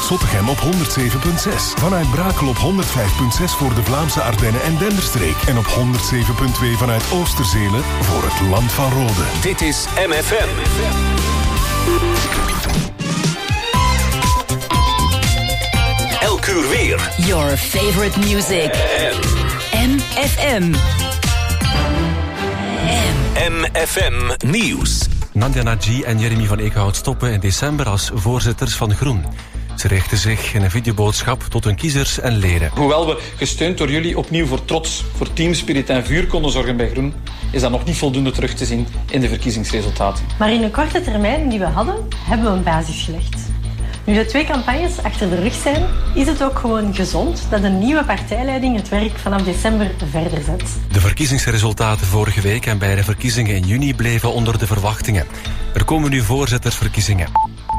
Zottegem op 107.6. Vanuit Brakel op 105.6 voor de Vlaamse Ardennen en Denderstreek. En op 107.2 vanuit Oosterzelen voor het Land van Rode. Dit is MFM. Elk uur weer. Your favorite music. MFM. MFM Nieuws. Nadia Naji en Jeremy van Eekhout stoppen in december als voorzitters van Groen. Ze richten zich in een videoboodschap tot hun kiezers en leden. Hoewel we gesteund door jullie opnieuw voor trots, voor teamspirit en vuur konden zorgen bij Groen, is dat nog niet voldoende terug te zien in de verkiezingsresultaten. Maar in de korte termijn die we hadden, hebben we een basis gelegd. Nu de 2 campagnes achter de rug zijn, is het ook gewoon gezond dat een nieuwe partijleiding het werk vanaf december verder zet. De verkiezingsresultaten vorige week en bij de verkiezingen in juni bleven onder de verwachtingen. Er komen nu voorzittersverkiezingen.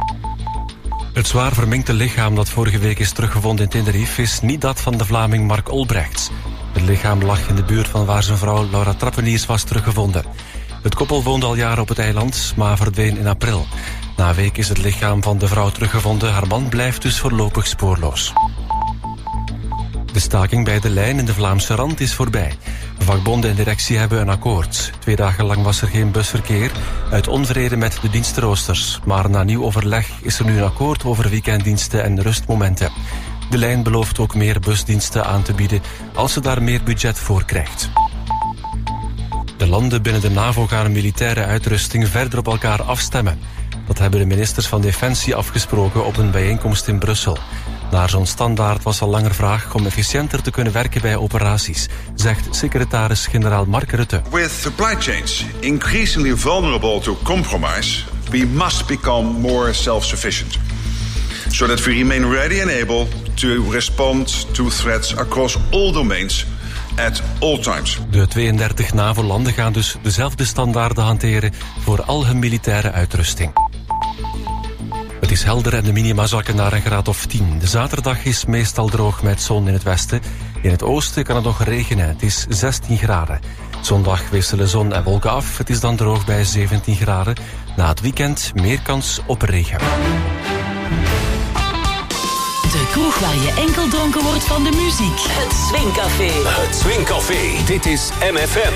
Het zwaar verminkte lichaam dat vorige week is teruggevonden in Tenerife is niet dat van de Vlaming Mark Olbrechts. Het lichaam lag in de buurt van waar zijn vrouw Laura Trappeniers was teruggevonden. Het koppel woonde al jaren op het eiland, maar verdween in april. Na een week is het lichaam van de vrouw teruggevonden. Haar man blijft dus voorlopig spoorloos. De staking bij de lijn in de Vlaamse Rand is voorbij. Vakbonden en directie hebben een akkoord. 2 dagen lang was er geen busverkeer, uit onvrede met de dienstenroosters. Maar na nieuw overleg is er nu een akkoord over weekenddiensten en rustmomenten. De lijn belooft ook meer busdiensten aan te bieden als ze daar meer budget voor krijgt. De landen binnen de NAVO gaan militaire uitrusting verder op elkaar afstemmen. Dat hebben de ministers van Defensie afgesproken op een bijeenkomst in Brussel. Naar zo'n standaard was al langer vraag om efficiënter te kunnen werken bij operaties, zegt secretaris-generaal Mark Rutte. With supply chains increasingly vulnerable to compromise, we must become more self-sufficient, so that we remain ready and able to respond to threats across all domains at all times. De 32 NAVO-landen gaan dus dezelfde standaarden hanteren voor al hun militaire uitrusting. Het is helder en de minima zakken naar een graad of 10. De zaterdag is meestal droog met zon in het westen. In het oosten kan het nog regenen. Het is 16 graden. Zondag wisselen zon en wolken af. Het is dan droog bij 17 graden. Na het weekend meer kans op regen. De kroeg waar je enkel dronken wordt van de muziek. Het Swingcafé. Het Swingcafé. Dit is MFM.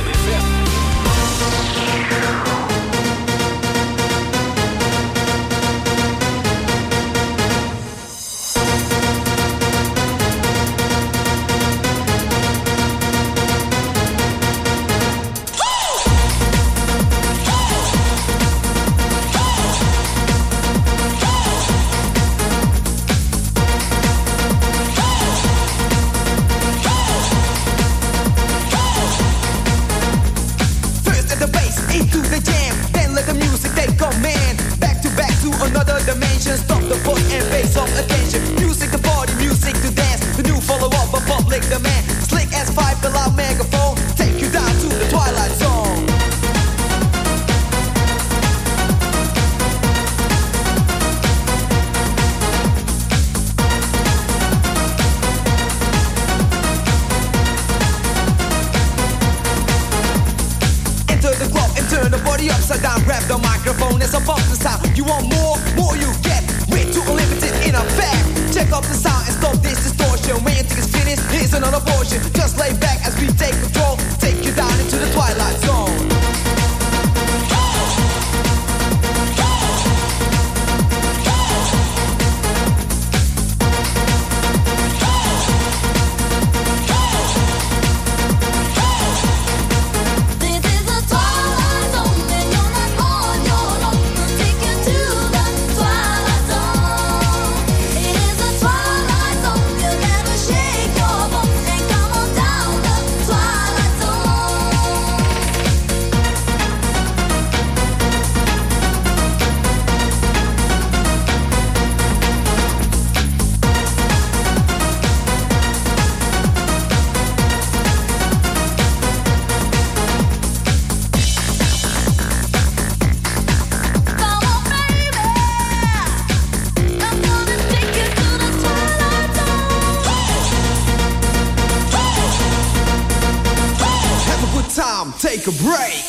Take a break.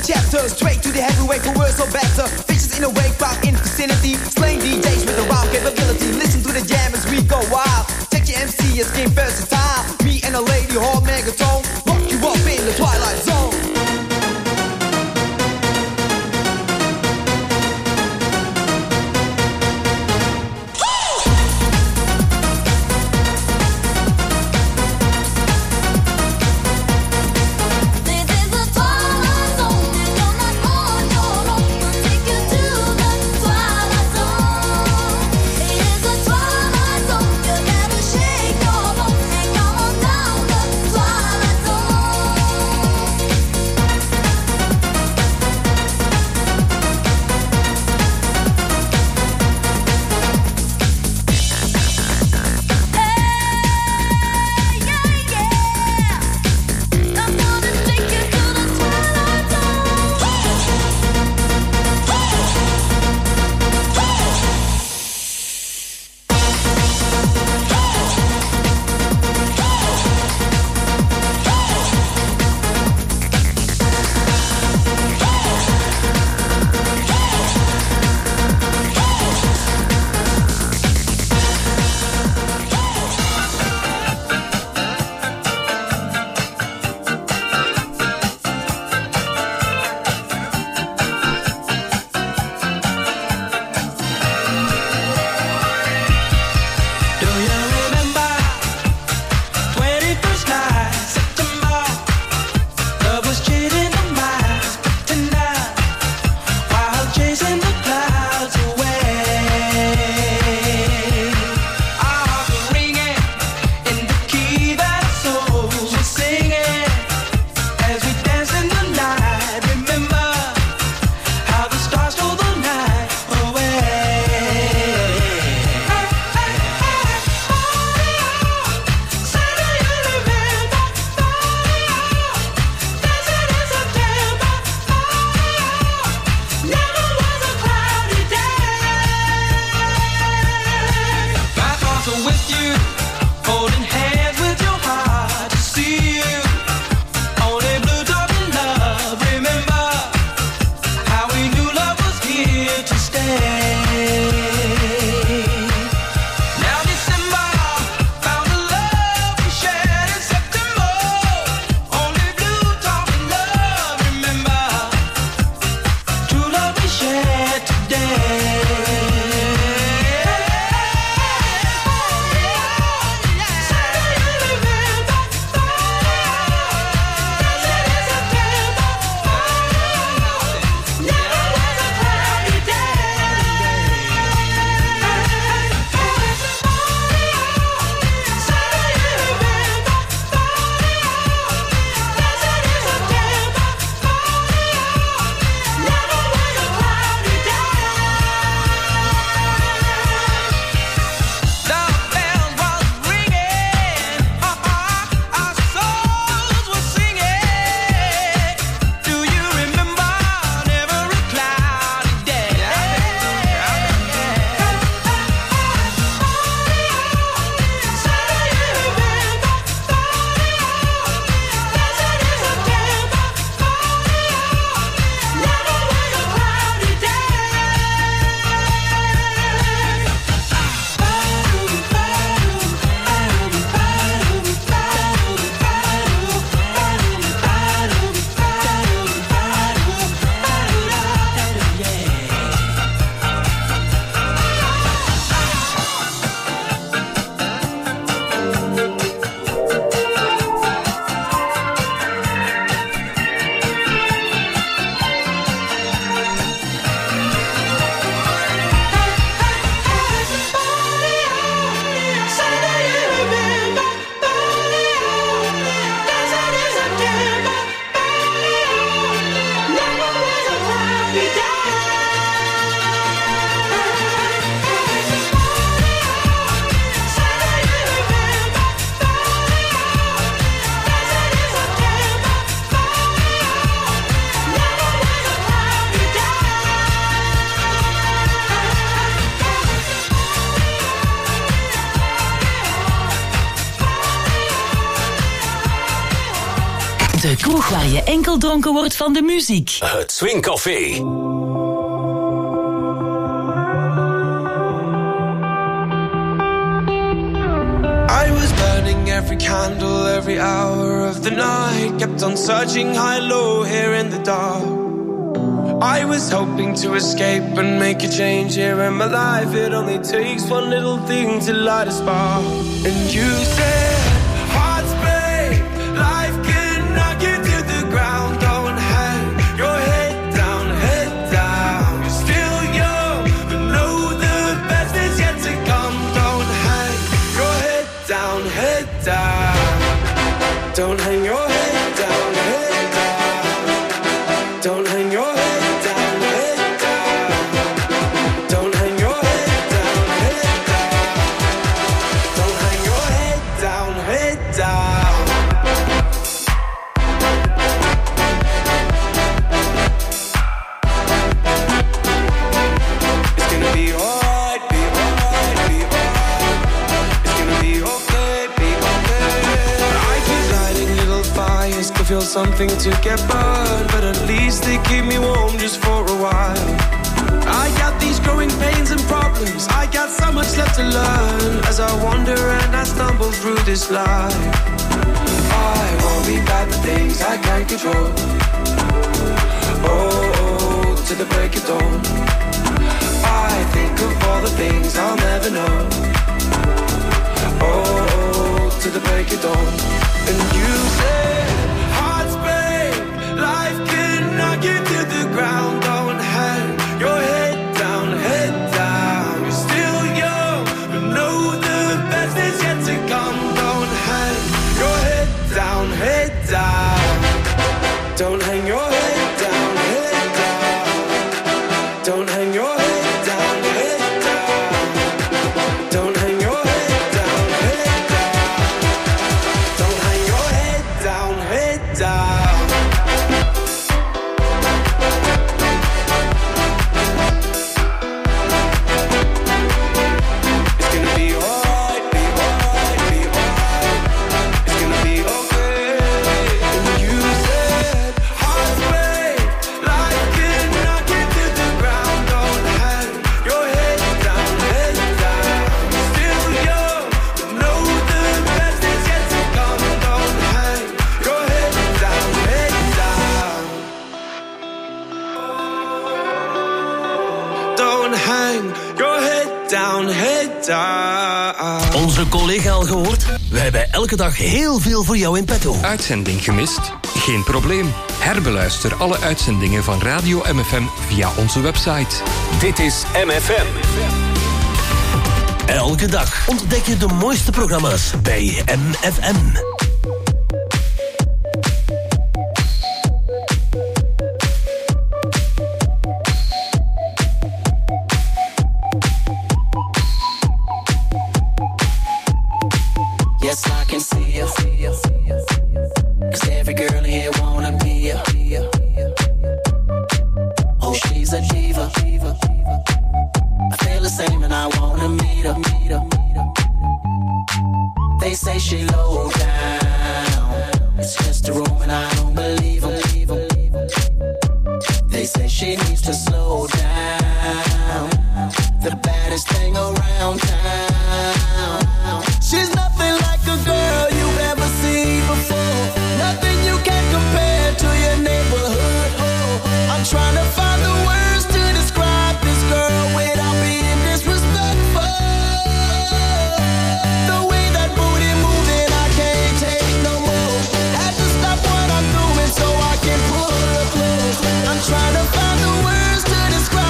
chapter, straight to the heavyweight for worse or better. Fishes in a wake park in vicinity, slaying DJs with a wild capability. Listen to the jam as we go wild. Check your MC, it's game versatile. Me and a lady, whole megatone, rock you up in the Twilight Zone. Come on De kroeg waar je enkel dronken wordt van de muziek. Het Swing Café. I was burning every candle, every hour of the night. Kept on searching high, low, here in the dark. I was hoping to escape and make a change here in my life. It only takes one little thing to light a spark. And you said, hearts break, life can knock you to the ground. Don't hang your head down, head down. You're still young, but know the best is yet to come. Don't hang your head down, head down. Don't hang your head down, head down. Don't hang your head. Feel something to get burned, but at least they keep me warm just for a while. I got these growing pains and problems, I got so much left to learn as I wander and I stumble through this life. I worry about the things I can't control. Oh, to the break of dawn. I think of all the things I'll never know. Oh, to the break of dawn. And you say life can knock you to the ground. Don't hang your head down, head down. You're still young, but know the best is yet to come. Don't hang your head down, head down. Don't hang your head down, head down. Don't hang your head down, head down. Don't hang your head down, head down. Don't hang your head down, head down. Onze collega al gehoord? We hebben elke dag heel veel voor jou in petto. Uitzending gemist? Geen probleem. Herbeluister alle uitzendingen van Radio MFM via onze website. Dit is MFM. Elke dag ontdek je de mooiste programma's bij MFM. Trying to find the words to describe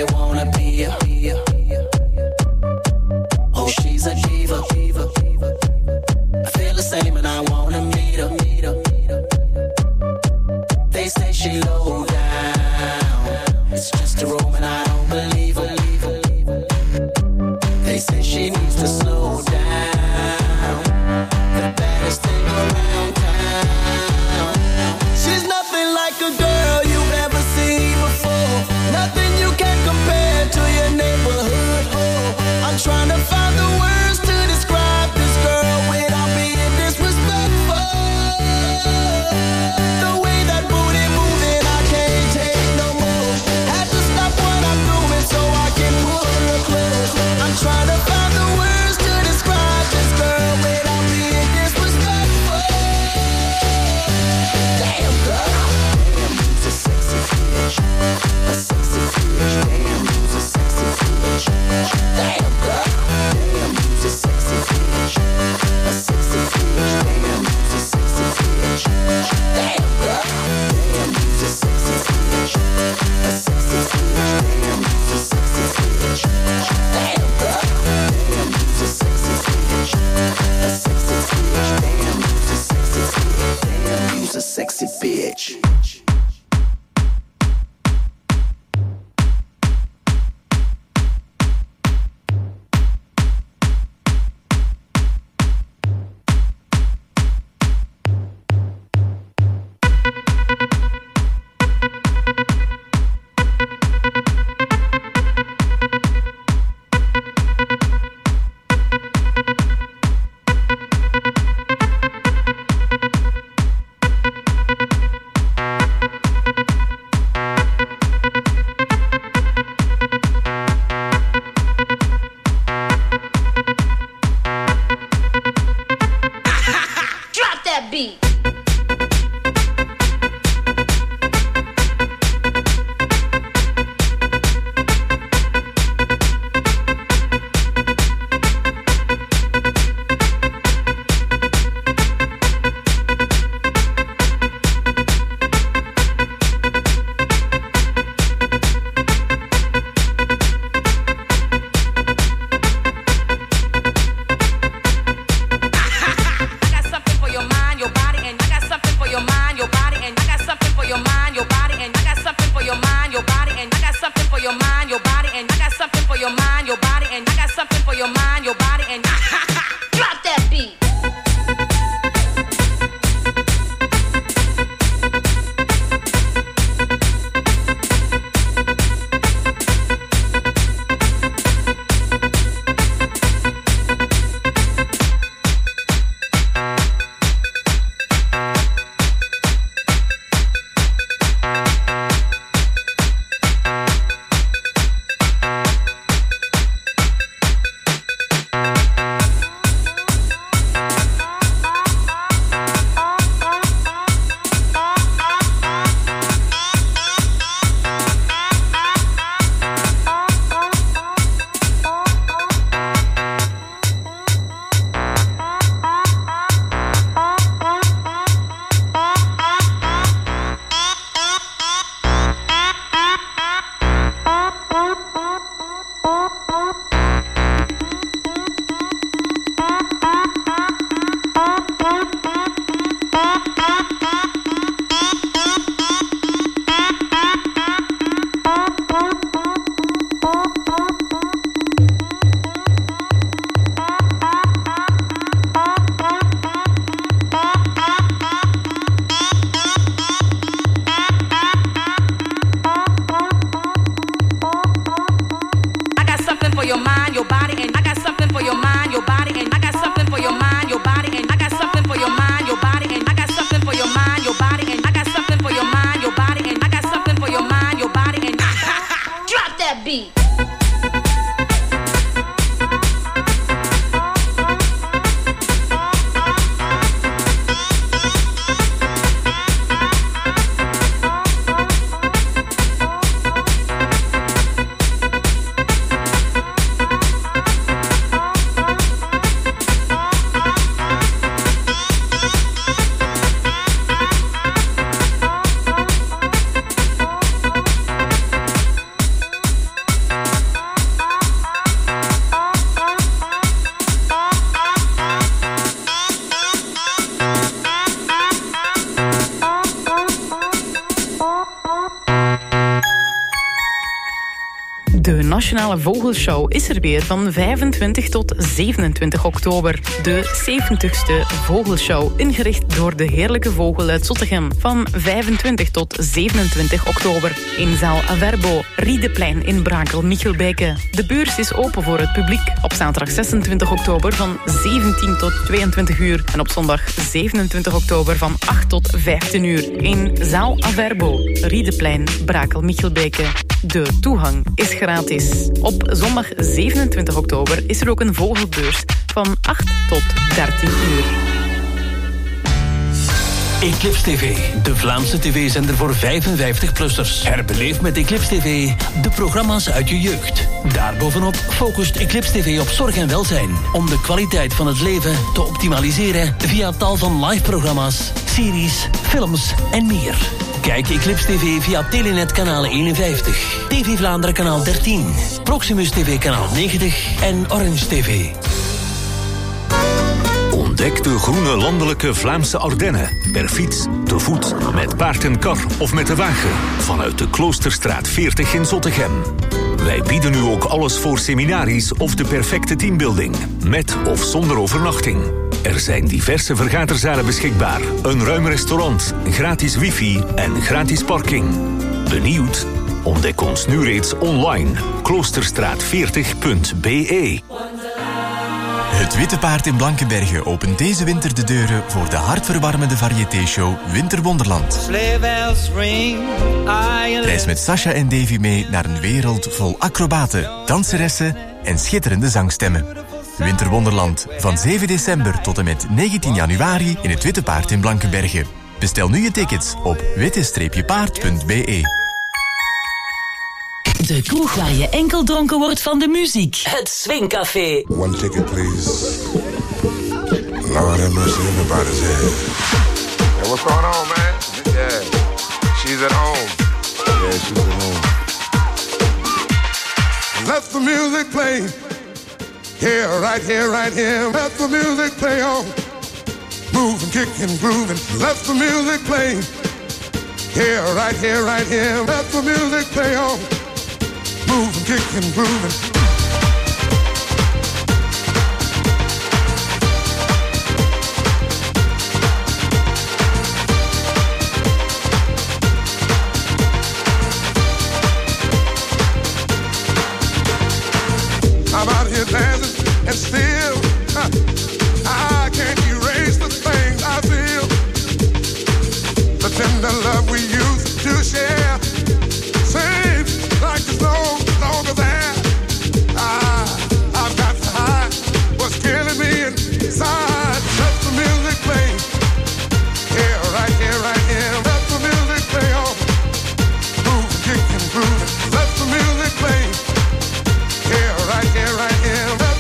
you wanna be a. Oh, she's a diva. I feel the same and I wanna meet her. They say she low down. It's just a room and I don't believe her. They say she needs to slow down. The baddest thing around town. She's nothing like a girl you've ever seen before. Nothing you can compare to your neighborhood. I'm trying to find the words to describe this girl without being disrespectful. The way that booty moving, I can't take no more. Had to stop what I'm doing so I can pull her close. I'm trying to find the words to describe this girl without being disrespectful. Damn girl, damn, you's a sexy bitch, a sexy bitch. Damn, you's a sexy bitch. Damn girl, damn, you's a sexy bitch, a sexy bitch. Damn, you's a sexy bitch. Damn girl, damn, you's a sexy bitch, a sexy bitch. Damn, you's a sexy bitch. Damn girl, damn, you's a sexy bitch, a sexy bitch. Damn, you's a sexy bitch. Damn, you's a sexy bitch. Nationale Vogelshow is er weer van 25 tot 27 oktober. De 70ste Vogelshow, ingericht door de Heerlijke Vogel uit Zottegem. Van 25 tot 27 oktober in zaal Averbo, Riedeplein in Brakel-Michelbeke. De beurs is open voor het publiek op zaterdag 26 oktober van 17 tot 22 uur en op zondag 27 oktober van 8 tot 15 uur in zaal Averbo, Riedeplein, Brakel-Michelbeke. De toegang is gratis. Op zondag 27 oktober is er ook een vogelbeurs van 8 tot 13 uur. Eclipse TV, de Vlaamse tv-zender voor 55-plussers. Herbeleef met Eclipse TV de programma's uit je jeugd. Daarbovenop focust Eclipse TV op zorg en welzijn. Om de kwaliteit van het leven te optimaliseren via tal van live-programma's, series, films en meer. Kijk Eclipse TV via Telenet kanaal 51, TV Vlaanderen kanaal 13, Proximus TV kanaal 90 en Orange TV. Ontdek de groene landelijke Vlaamse Ardennen. Per fiets, te voet, met paard en kar of met de wagen. Vanuit de Kloosterstraat 40 in Zottegem. Wij bieden nu ook alles voor seminaries of de perfecte teambuilding. Met of zonder overnachting. Er zijn diverse vergaderzalen beschikbaar. Een ruim restaurant, gratis wifi en gratis parking. Benieuwd? Ontdek ons nu reeds online. Kloosterstraat40.be. Het Witte Paard in Blankenberge opent deze winter de deuren voor de hartverwarmende variété-show Winterwonderland. Reis met Sasha en Davy mee naar een wereld vol acrobaten, danseressen en schitterende zangstemmen. Winterwonderland, van 7 december tot en met 19 januari in het Witte Paard in Blankenberge. Bestel nu je tickets op witte-paard.be. De kroeg waar je enkel dronken wordt van de muziek. Het Swingcafé. One ticket, please. Lord have mercy, everybody's here. Hey, what's going on, man? Yeah, she's at home. Yeah, she's at home. Let the music play. Here, right here, right here. Let the music play on. Moving, kicking, grooving. Let the music play. Here, right here, right here. Let the music play on. Moving, kicking, grooving. I'm out here dancing and still I can't erase the things I feel. The tender love we used to share seems like it's no longer there. I've got to hide what's killing me inside. Let the music play. Here, right here, right here. Let the music play on. Move, kick and groove. Let the music play. Here, right here, right here.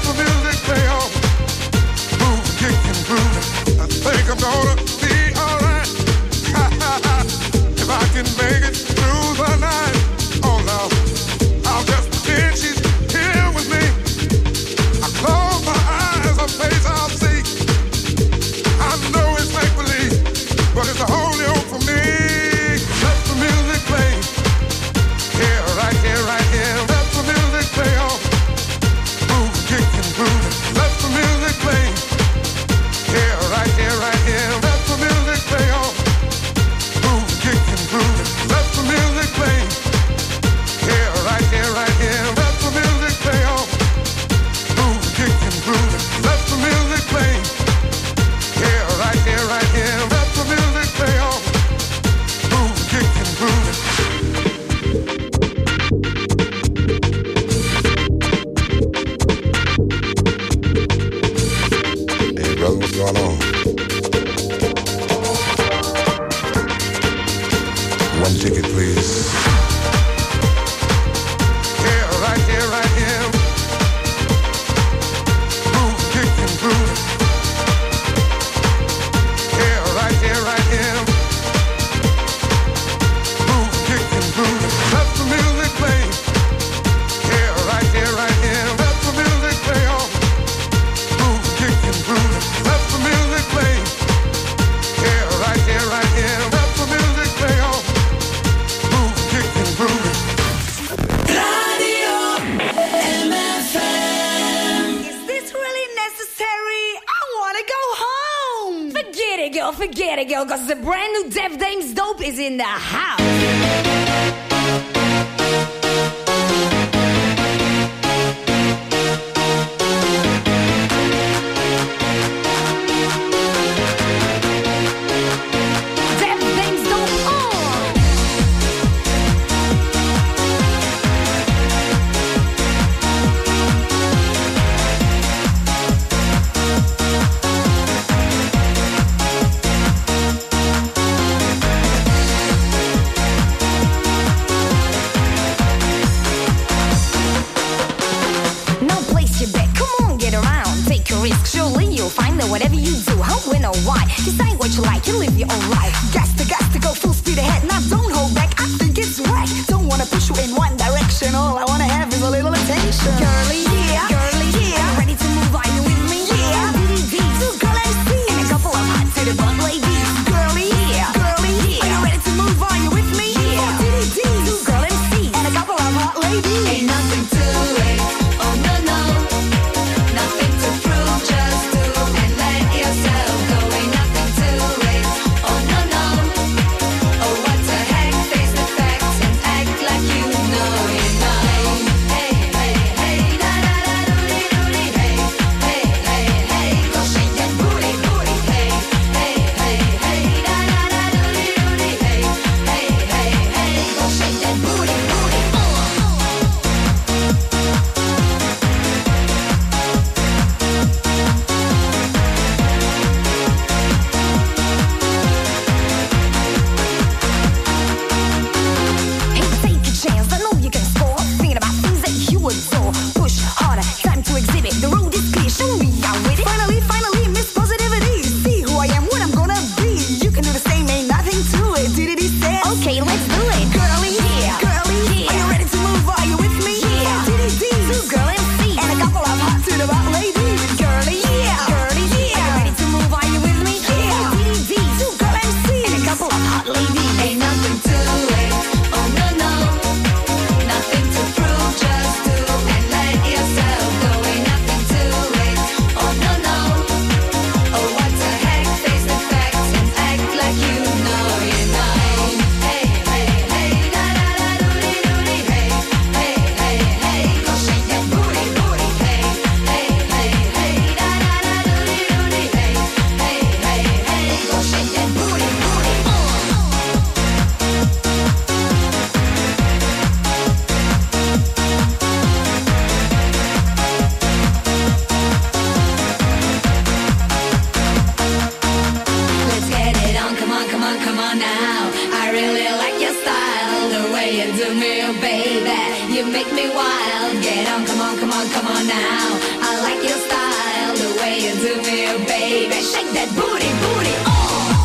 forget it, girl, cause the brand new Def Dames Dope is in the house. Whatever you do, how, when, or why, decide what you like and live your own life. Got to go full speed ahead. Now don't hold back, I think it's right. Don't wanna push you in one direction. All I wanna have is a little attention. Girlie, yeah, girlie, yeah. Are you ready to move? Are you with me? Yeah. Two girl MCs and a couple of hot to the butt ladies. Girlie, yeah, girlie, yeah. Are you ready to move? Are you with me? Yeah. Two girl MCs and a couple of hot ladies. Ain't nothing to it. Oh no no, nothing to prove. Just do and let yourself go. Ain't nothing to it. Oh no no. Oh what the heck? Face the facts and act like you know you know. Hey hey hey, da da da doody doody. Hey hey hey hey, go shake that booty booty. Hey hey hey hey, da da da doody doody. Hey hey hey hey, go shake that booty booty. Hey, take a chance, I know you can score. Thinking about things that you adore. Push harder, time to exhibit. The road is clear, show me I'm with it. Finally, Miss Positivity. See who I am, what I'm gonna be. You can do the same, ain't nothing to it. Did he say? Okay, let's do it. Girlie, yeah, girlie, yeah. Are you ready to move? Are you with me? Yeah. Two girl MCs and a couple of hot to the butt ladies. Girlie, yeah, girlie, yeah. Are you ready to move? Are you with me? Yeah. Two girl MCs and a couple of hot ladies. Ain't nothing to it. Oh no no, nothing to prove. Just do and let yourself go. Ain't nothing to it. Oh no no. Oh what the heck? Face the facts and act like you know you know. Hey hey hey, da da da doody doody. Hey hey hey hey, go shake that booty booty. Hey hey hey hey, da da da doody doody. Hey hey hey hey, go shake that booty booty. Let's get it on, come on, come on, come on now. I really like your style, the way you do me, oh baby. You make me wild. Get on, come on, come on, come on now. I like your style, the way you do me, oh baby. Shake that booty, booty, oh.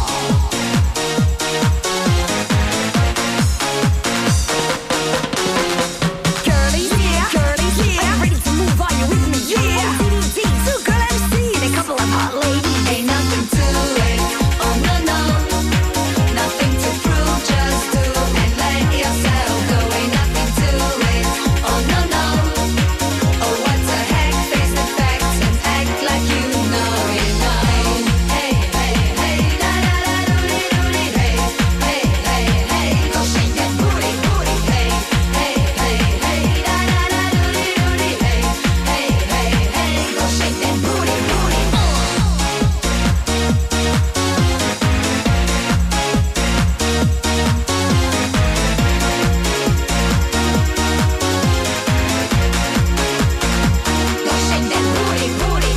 Girlie, yeah, girlie, yeah. Are you ready to move? Are you with me? Yeah. Two girl MCs and a couple of hot ladies. Ain't nothing to it. Oh no no, nothing to prove. Just do and let yourself go. Ain't nothing to it. Oh no no. Oh what the heck? Face the facts and act like you know you know. Hey hey hey, da da da doody doody. Hey hey hey hey, go shake that booty booty. Hey hey hey hey, da da da doody doody. Hey hey hey hey, go shake that booty booty. Go shake that booty booty.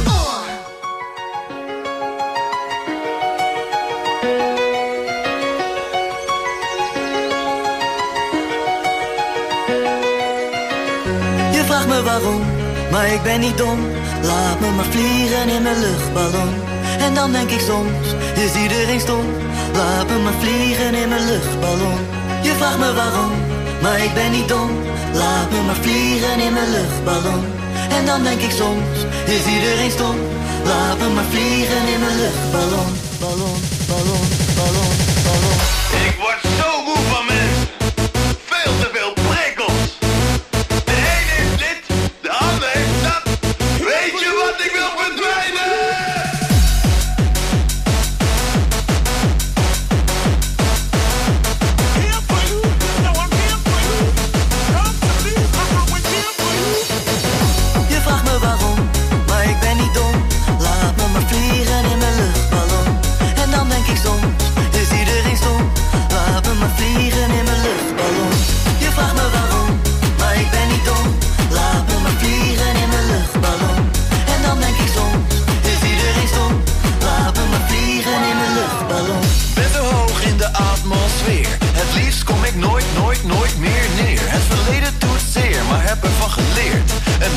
Je vraagt me waarom, maar ik ben niet dom. Laat me maar vliegen in mijn luchtballon. En dan denk ik soms, is iedereen stom. Laat me maar vliegen in mijn luchtballon. Je vraagt me waarom, maar ik ben niet dom. Laat me maar vliegen in mijn luchtballon. En dan denk ik soms, is iedereen stom. Laat me maar vliegen in mijn luchtballon. Ballon, ballon, ballon, ballon. Ik word zo moe van mensen. Veel te veel prikkels. De een heeft dit, de ander heeft dat. Weet je wat ik wil verdwijnen?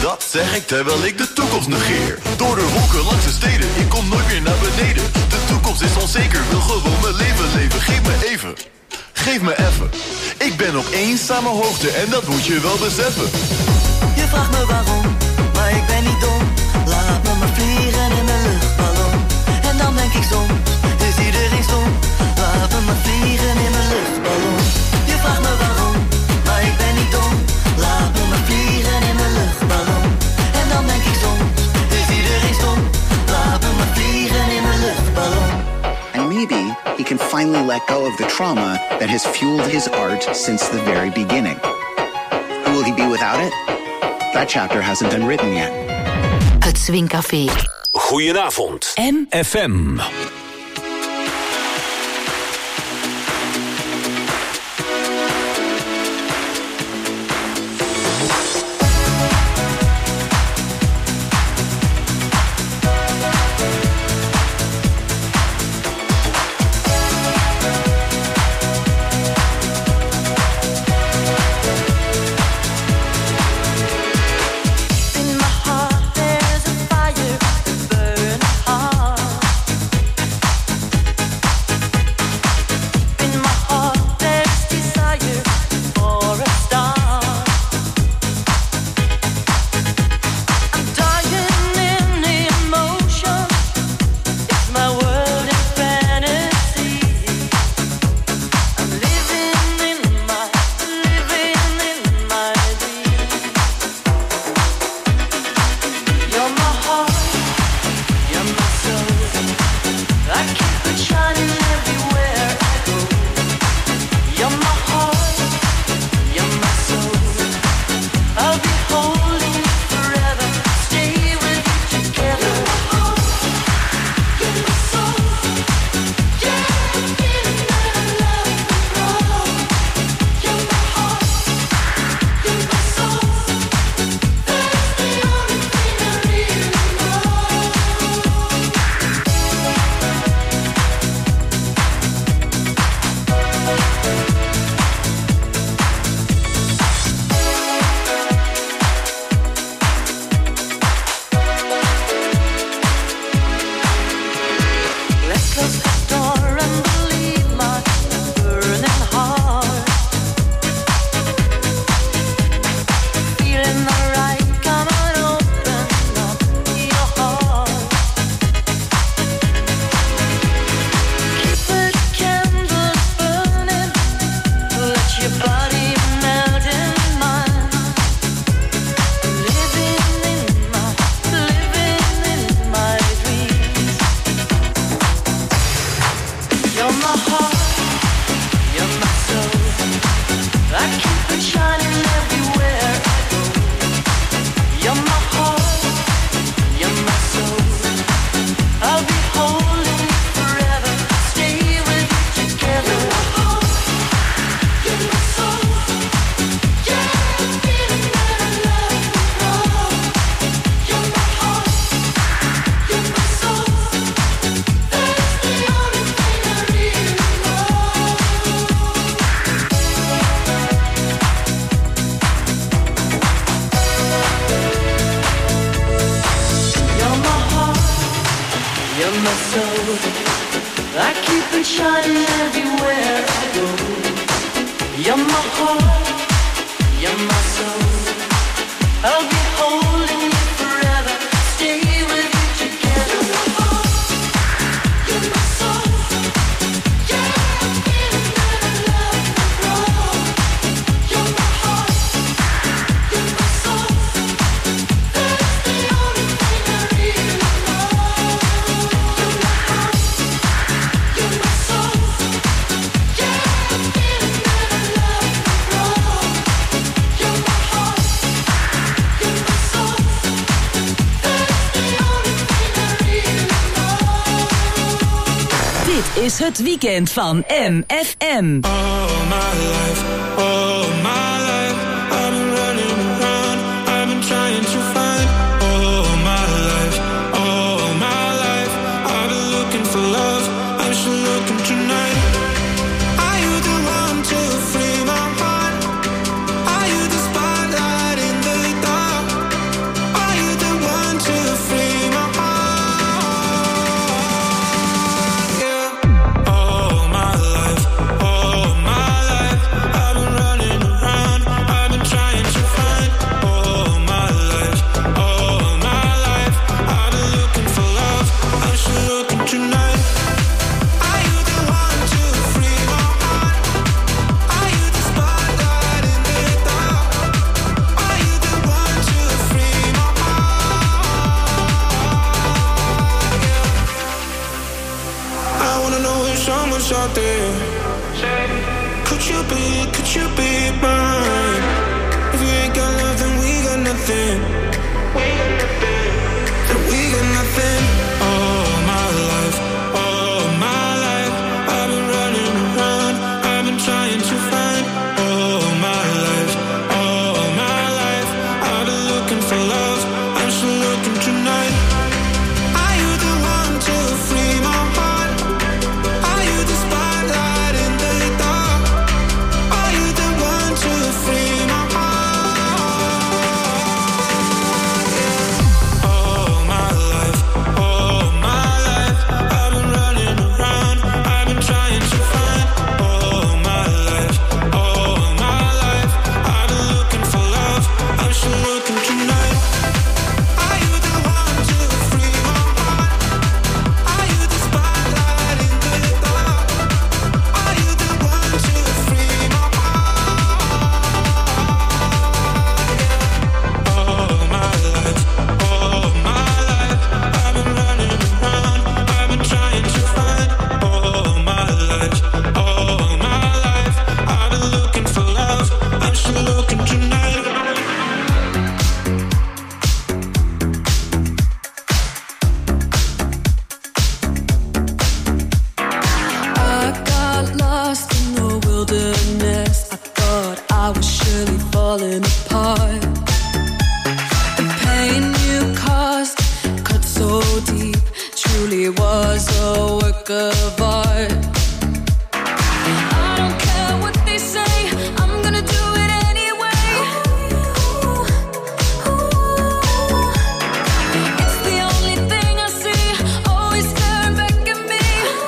Dat zeg ik terwijl ik de toekomst negeer. Door de wolken langs de steden, ik kom nooit meer naar beneden. De toekomst is onzeker, wil gewoon mijn leven leven. Geef me even, geef me even. Ik ben op eenzame hoogte en dat moet je wel beseffen. Je vraagt me waarom, maar ik ben niet dom. Laat me maar vliegen in mijn luchtballon. En dan denk ik soms, is iedereen stom. Laat me maar vliegen in mijn luchtballon. Je vraagt me waarom, maar ik ben niet dom. Laat me maar vliegen in mijn luchtballon. En dan denk ik soms, is iedereen stom. Laat me maar vliegen in mijn luchtballon. And maybe he can finally let go of the trauma that has fueled his art since the very beginning. Who will he be without it? That chapter hasn't been written yet. Het Swingcafé. Goedenavond. FM. Is het weekend van MFM. All my life, I've been running around, I've been trying to find. All my life, I've been looking for love, I'm still looking tonight. Are you the one to free my heart? Are you the spotlight in the dark? something. Could you be mine? If we ain't got love, then we got nothing. Then we got nothing. All my life, I've been running around. I've been trying to find. All my life, I've been looking for love. I'm still looking tonight. Are you the one to free my heart? Are you the spotlight in the dark? Are you the one to free my heart? Yeah. All my life, I've been running around. I've been trying to find. All my life, I've been looking for love. I'm still looking tonight. Are you the one to free my heart? Are you the spotlight in the dark? Are you the one to free my heart? All my life, I've been running around. I've been trying to find. All my life, I've been looking for love. I'm still looking tonight. I got lost in the wilderness. I thought I was surely falling apart. The pain you caused cut so deep, truly was a work of art. I don't care what they say, I'm gonna do it anyway. It's the only thing I see, always staring back at me.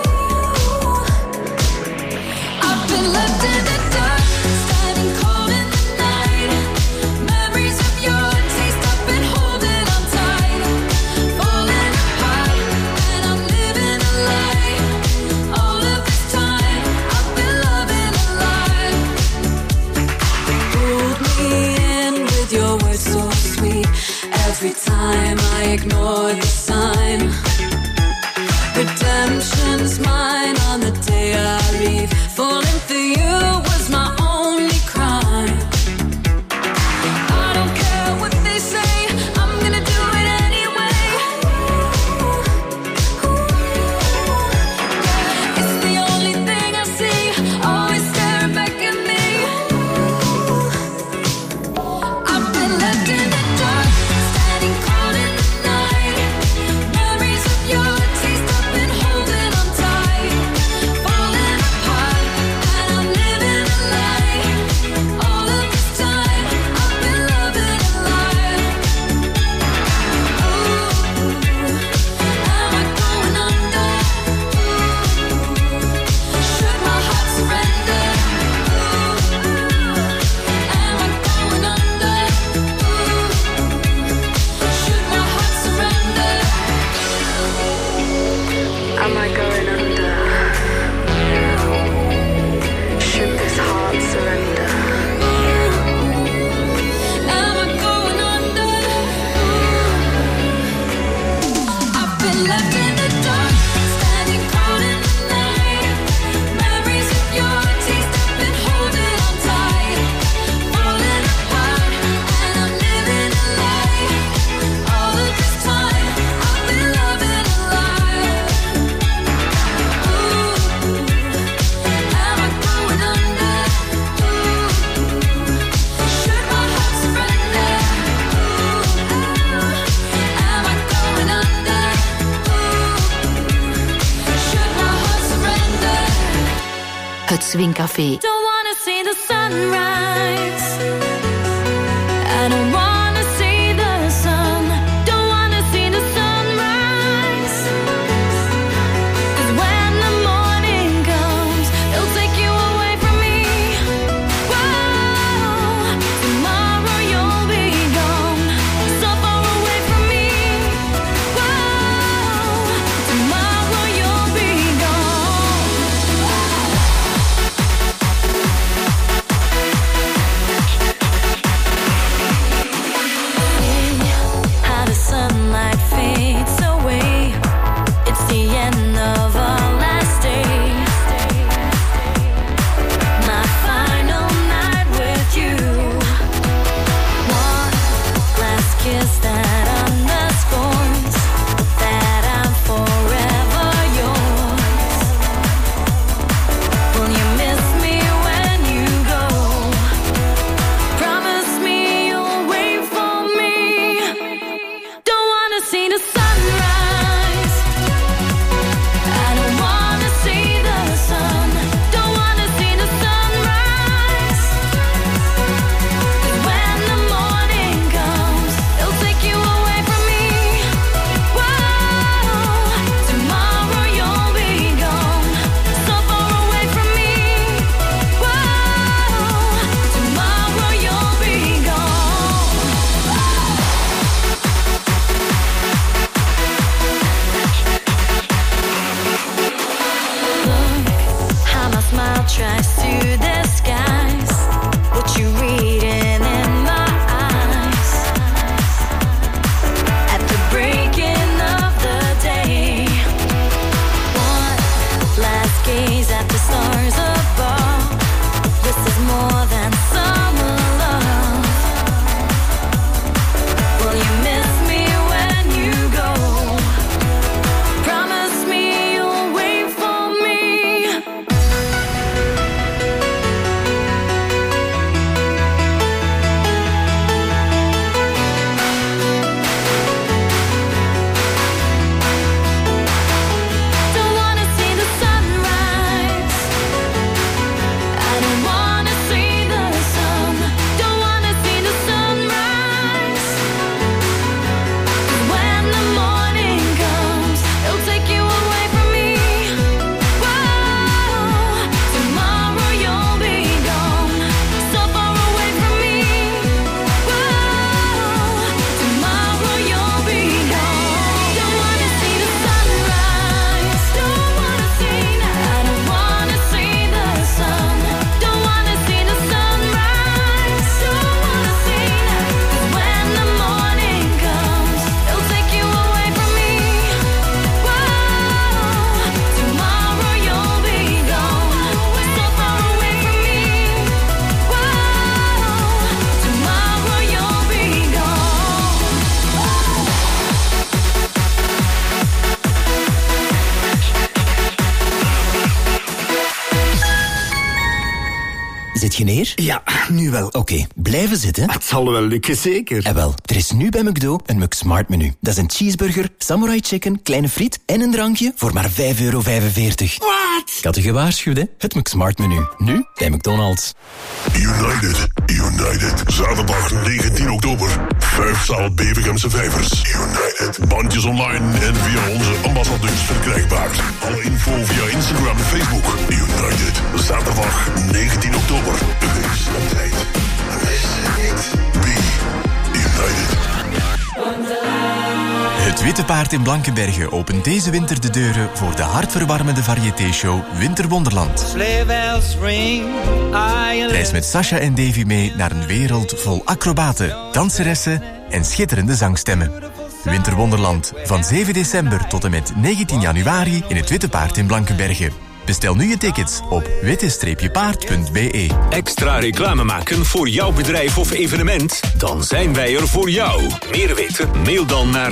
I've been left in the dark, standing cold in the night. Memories of your taste, I've been holding on tight. Falling apart, and I'm living a lie. All of this time, I've been loving a lie. Pulled me in with your words so sweet. Every time I ignore the sign. Redemption's mine on the day I leave. Falling for you was my only crime. I don't care what they say, I'm gonna do it anyway. It's the only thing I see, always staring back at me. I've been left in the dark, standing cold in the night. Memories of your taste, I've been holding on tight. Falling apart, and I'm living a lie. All of this time, I've been loving a lie. Am I going under? Should my heart surrender? Am I going under? Should my heart surrender? Am I going under? Should this heart surrender? Am I going under? I've been left in the dark, standing cold in the night. Memories of your taste, I've been holding on tight. Falling apart, and I'm living a lie. All of this time, I've been loving a lie. Am I going under? Should my heart surrender? Am I going under? Should my heart surrender? Het Swingcafé. Don't wanna see the sunrise. I don't wanna see the sun. Don't wanna see the sunrise. 'Cause when the morning comes, they'll take you away from me. Whoa, tomorrow you'll be gone, so far away from me. Whoa, tomorrow you'll be gone. Zit je neer? Ja, nu wel. Oké, blijven zitten. Het zal wel lukken, zeker. Wel, er is nu bij McDo een McSmart menu. Dat is een cheeseburger, samurai chicken, kleine friet en een drankje voor maar €5,45. Wat? Ik had je gewaarschuwd, hè? Het McSmart menu. Nu bij McDonald's. United. Zaterdag 19 oktober. 5-zaal Bevergemse Vijvers. United. Bandjes online en via onze ambassadeurs verkrijgbaar. Alle info via Instagram en Facebook. United. Zaterdag 19 oktober. Wees de tijd. Wees het niet. Be United. Het Witte Paard in Blankenberge opent deze winter de deuren voor de hartverwarmende variété-show Winterwonderland. Reis met Sasha en Davy mee naar een wereld vol acrobaten, danseressen en schitterende zangstemmen. Winterwonderland van 7 december tot en met 19 januari in het Witte Paard in Blankenberge. Bestel nu je tickets op witte-paard.be. Extra reclame maken voor jouw bedrijf of evenement? Dan zijn wij er voor jou. Meer weten? Mail dan naar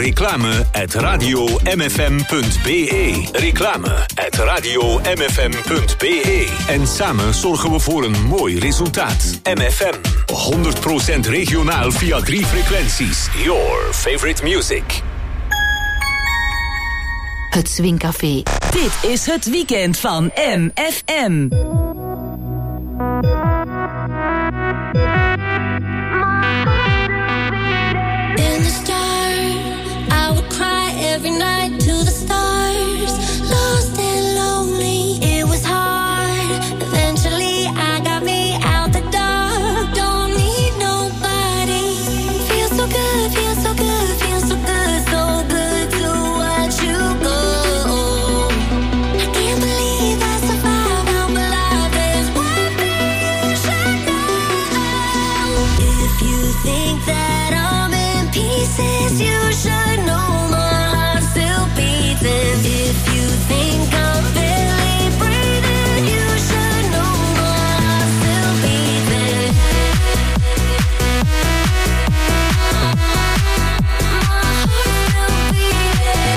reclame@radiomfm.be. Reclame@radiomfm.be. En samen zorgen we voor een mooi resultaat. MFM. 100% regionaal via 3 frequenties. Your favorite music. Het Swingcafé. Dit is het weekend van MFM. In the stars, I would cry every night to the stars. Lost and lonely, it was hard. Eventually I got me out the dark. Don't need nobody. Feels so good, feels so good, feels so good, so good to watch you go. You should know my heart still beating. If you think I'm barely breathing, you should know my heart still beating. My heart still beating.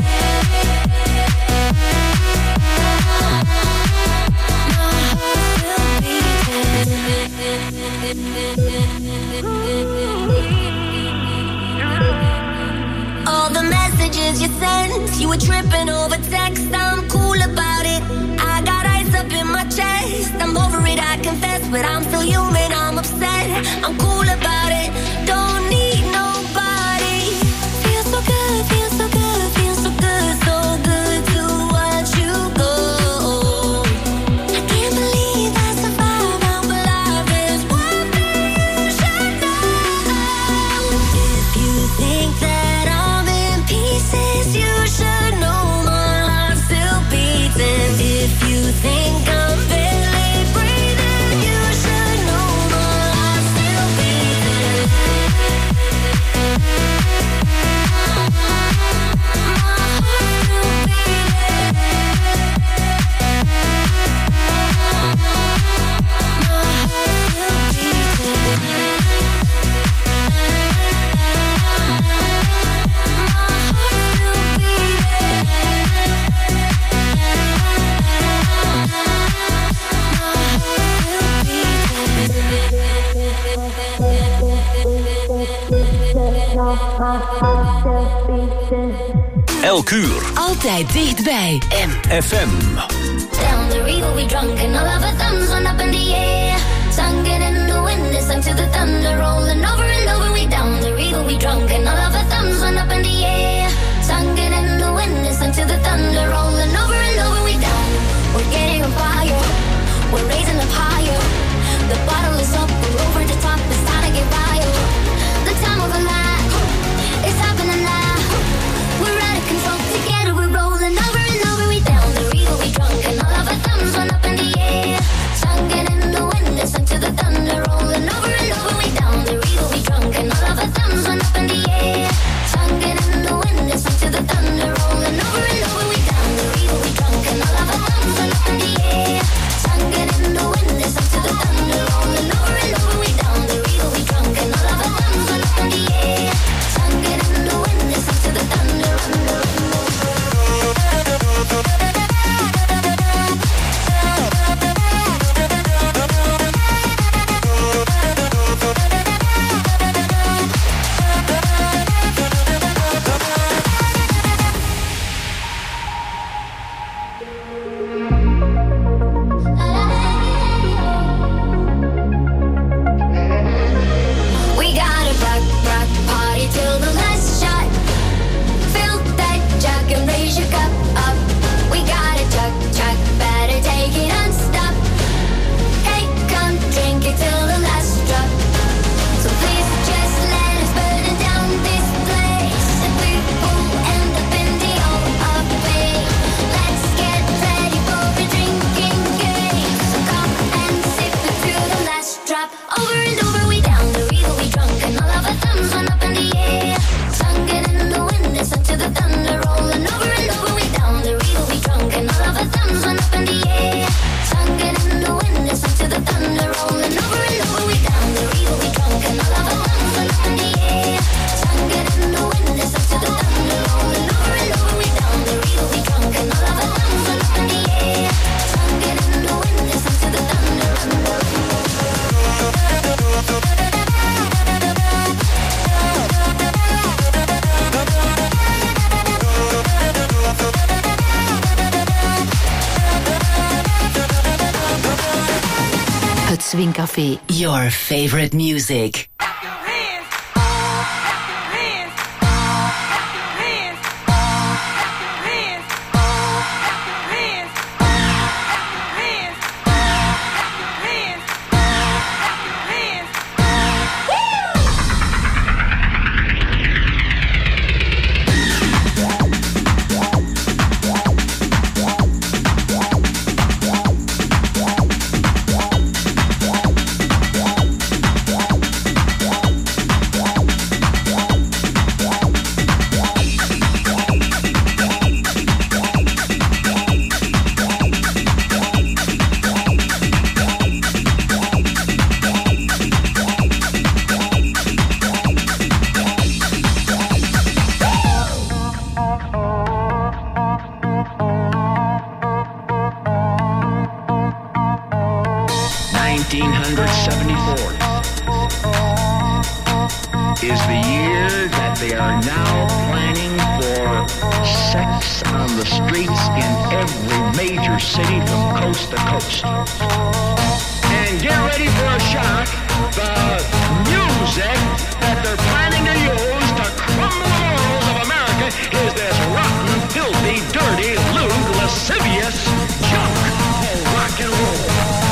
All the messages you sent, you were tripping over text. I'm cool about it. I got ice up in my chest. I'm over it, I confess, but I'm still human. I'm upset. I'm cool about it. Don't need nobody. Feels so good, feels so good, feels so good, so good to watch you go. I can't believe I survived. I'm alive. There's one thing you should know. If you think that pieces, you should know my heart still beating. If you think I'm barely breathing, you should know my heart still beating. Elk uur. Altijd dichtbij. MFM. Down the river we drunk and all of our thumbs went up in the air. Sung it in the wind, it sung to the thunder, rolling over and over. We down the river we drunk and all of our thumbs went up in the air. Sung it in the wind, it sung to the thunder, rolling over and over. We down, we're getting on fire, we're raising up higher. The bottle is up, we're over the top, it's time to get wild. The time of a life, it's happening now. We're out of control, together we're rolling over and over. We down the river, we drunk and all of our thumbs went up in the air. Sung it in the wind, it sung to the thunder, rolling over and over. We down the river, we drunk and all of our thumbs went up in the air. Sung it in Café. Your favorite music. Is the year that they are now planning for sex on the streets in every major city from coast to coast. And get ready for a shock. The music that they're planning to use to crumble the walls of America is this rotten, filthy, dirty, lewd, lascivious junk called rock and roll.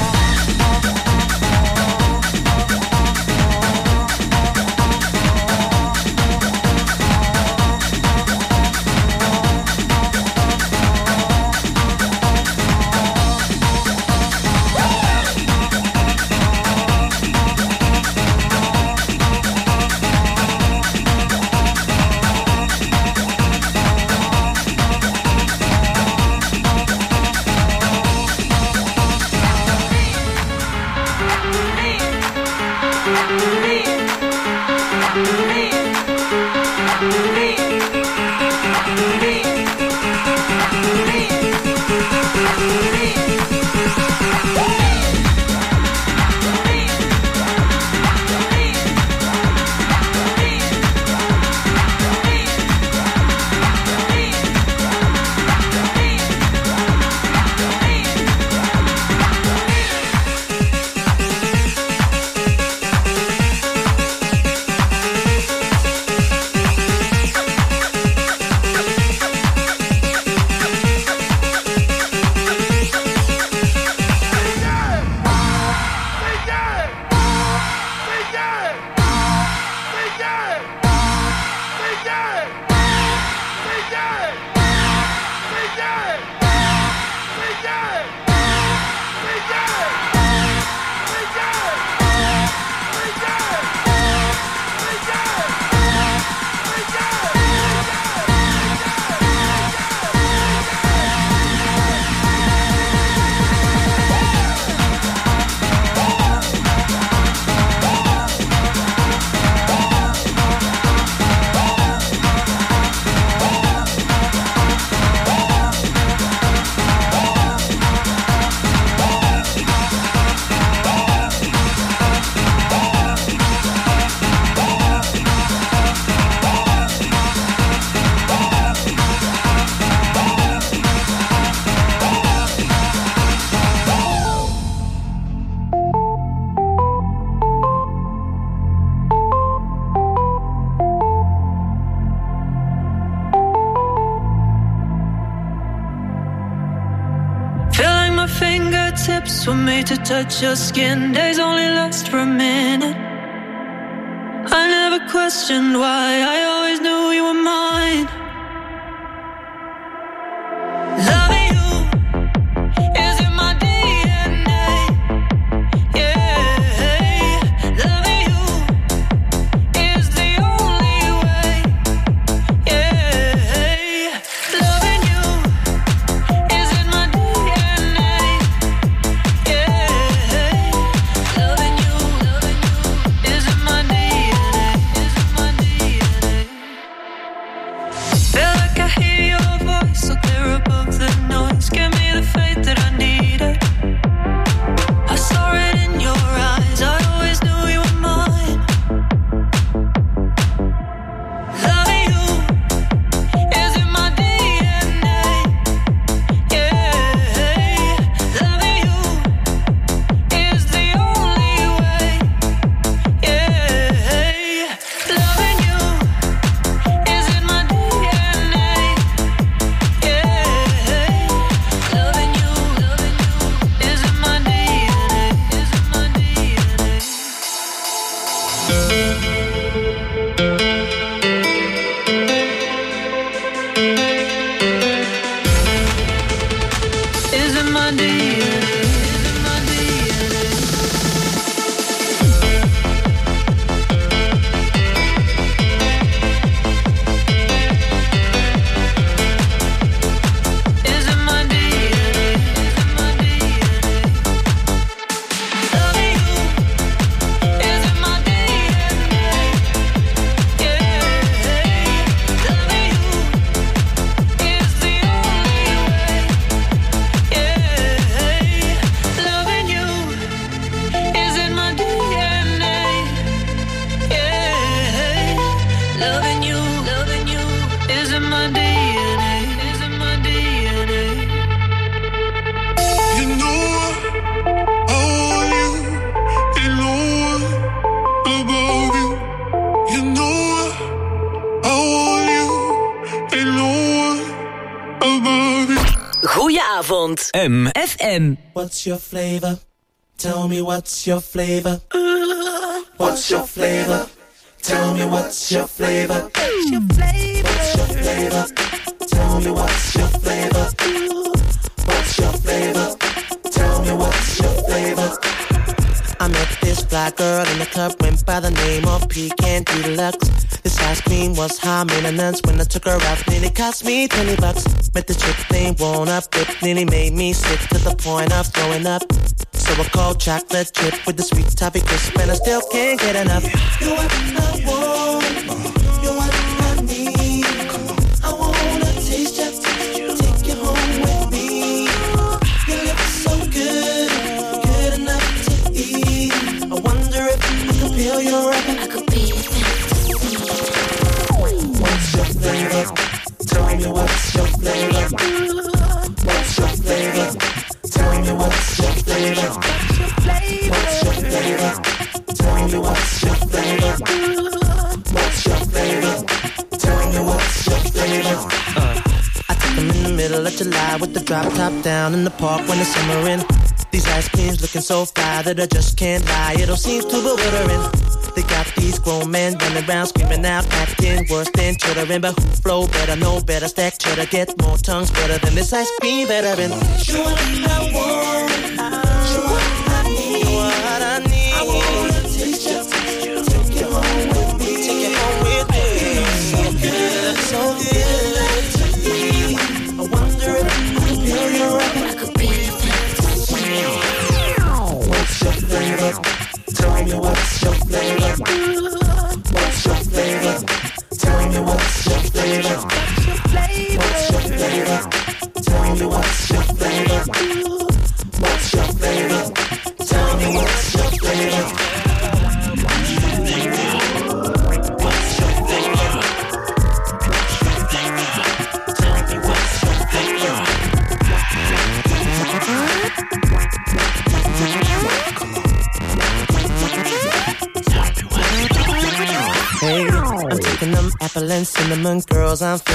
Were made to touch your skin. Days only last for a minute. I never questioned why. I always knew you were mine. Loving you is in my DNA. Yeah, loving you is the only way. Yeah, loving you is in my DNA. Goedenavond. FM. What's your flavor? Tell me what's your flavor? What's your flavor? Tell me what's your flavor? What's your flavor? What's your flavor? Tell me what's your flavor? What's your flavor? Tell me what's your flavor? I met this fly girl in the club, went by the name of Pecan Deluxe. This ice cream was high maintenance. When I took her out, nearly cost me $20. Met the chick named Won't Up, it nearly made me sick to the point of throwing up. So I called chocolate chip with the sweet toffee crisp, and I still can't get enough. You're what I want, you're what I need. I wanna taste you, take you home with me. Your lips so good, good enough to eat. I wonder if I could peel your up. I could be a fantasy. What's your flavor? Tell me what's your flavor? What's your flavor? Tell me what's your flavor? What's your flavor? Tell me what's your flavor? What's your flavor? Tell me what's your flavor? I took them in the middle of July with the drop top down in the park when it's summer in. These ice creams looking so fly that I just can't lie. It all seems too bewildering. They got these grown men running around screaming out, acting worse than chittering. But who flow better, know better, stack cheddar, get more tongues better than this ice cream veteran. You're what I want, you're what I need, what I need. I wanna taste you, take you home with me, take you home with me. So good, so good to eat. I wonder if I could feel your up. I could be a fantasy. What's your flavor? Tell me what's your flavor? What's your flavor? Tell me what's your flavor? What's your flavor? Tell me what's your flavor? What's your flavor? Tell me what's your flavor? Hey, I'm taking them apple and cinnamon girls. I'm